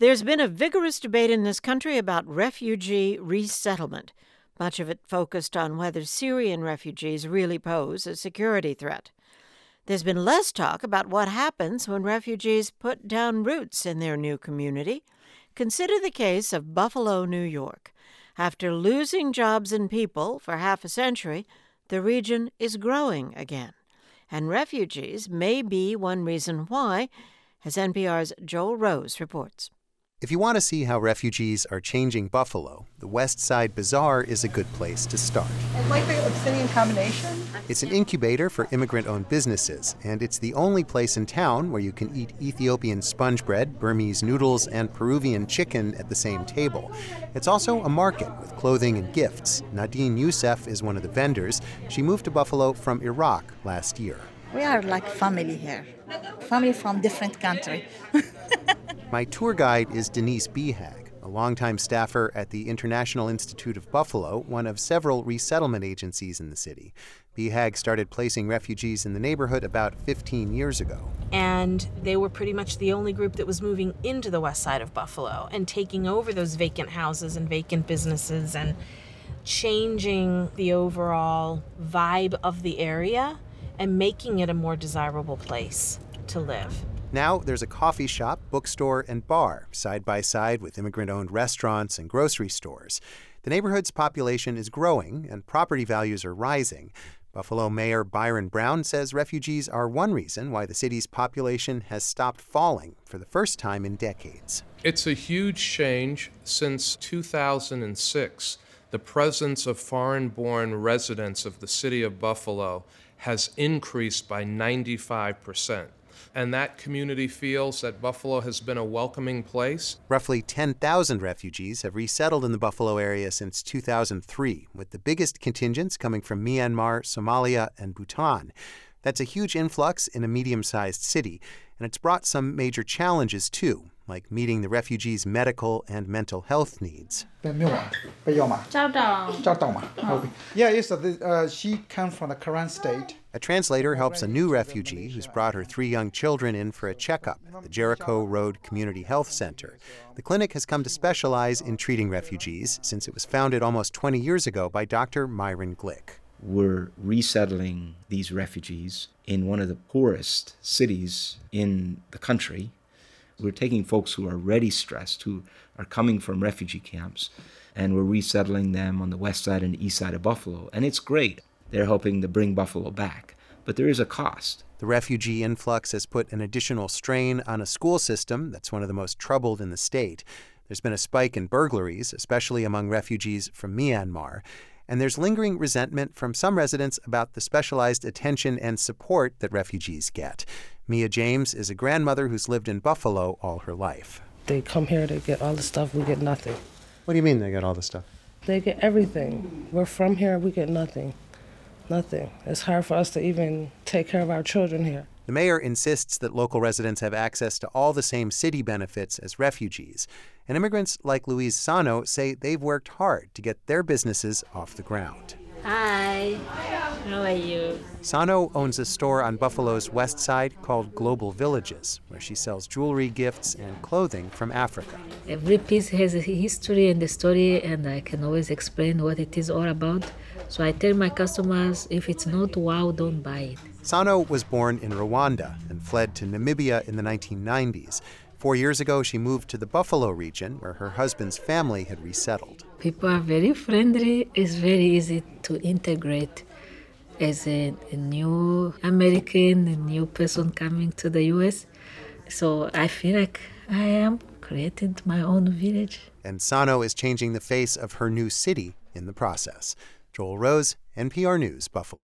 There's been a vigorous debate in this country about refugee resettlement, much of it focused on whether Syrian refugees really pose a security threat. There's been less talk about what happens when refugees put down roots in their new community. Consider the case of Buffalo, New York. After losing jobs and people for half a century, the region is growing again. And refugees may be one reason why, as NPR's Joel Rose reports. If you want to see how refugees are changing Buffalo, the West Side Bazaar is a good place to start. I like the Abyssinian combination. It's an incubator for immigrant-owned businesses, and it's the only place in town where you can eat Ethiopian sponge bread, Burmese noodles, and Peruvian chicken at the same table. It's also a market with clothing and gifts. Nadine Youssef is one of the vendors. She moved to Buffalo from Iraq last year. We are like family here. Family from different country. My tour guide is Denise Behag, a longtime staffer at the International Institute of Buffalo, one of several resettlement agencies in the city. Behag started placing refugees in the neighborhood about 15 years ago. And they were pretty much the only group that was moving into the west side of Buffalo and taking over those vacant houses and vacant businesses and changing the overall vibe of the area and making it a more desirable place to live. Now there's a coffee shop, bookstore, and bar side by side with immigrant-owned restaurants and grocery stores. The neighborhood's population is growing and property values are rising. Buffalo Mayor Byron Brown says refugees are one reason why the city's population has stopped falling for the first time in decades. It's a huge change. Since 2006, the presence of foreign-born residents of the city of Buffalo has increased by 95%. And that community feels that Buffalo has been a welcoming place. Roughly 10,000 refugees have resettled in the Buffalo area since 2003, with the biggest contingents coming from Myanmar, Somalia, and Bhutan. That's a huge influx in a medium-sized city, and it's brought some major challenges, too, like meeting the refugees' medical and mental health needs. She comes from the current state. A translator helps a new refugee who's brought her 3 young children in for a checkup at the Jericho Road Community Health Center. The clinic has come to specialize in treating refugees since it was founded almost 20 years ago by Dr. Myron Glick. We're resettling these refugees in one of the poorest cities in the country. We're taking folks who are already stressed, who are coming from refugee camps, and we're resettling them on the west side and east side of Buffalo. And it's great. They're helping to bring Buffalo back. But there is a cost. The refugee influx has put an additional strain on a school system that's one of the most troubled in the state. There's been a spike in burglaries, especially among refugees from Myanmar. And there's lingering resentment from some residents about the specialized attention and support that refugees get. Mia James is a grandmother who's lived in Buffalo all her life. They come here, they get all the stuff, we get nothing. What do you mean they get all the stuff? They get everything. We're from here, we get nothing. Nothing. It's hard for us to even take care of our children here. The mayor insists that local residents have access to all the same city benefits as refugees. And immigrants like Louise Sano say they've worked hard to get their businesses off the ground. Hi, how are you? Sano owns a store on Buffalo's west side called Global Villages, where she sells jewelry, gifts, and clothing from Africa. Every piece has a history and a story, and I can always explain what it is all about. So I tell my customers, if it's not wow, don't buy it. Sano was born in Rwanda and fled to Namibia in the 1990s. 4 years ago, she moved to the Buffalo region, where her husband's family had resettled. People are very friendly. It's very easy to integrate as a new American, a new person coming to the U.S. So I feel like I am creating my own village. And Sano is changing the face of her new city in the process. Joel Rose, NPR News, Buffalo.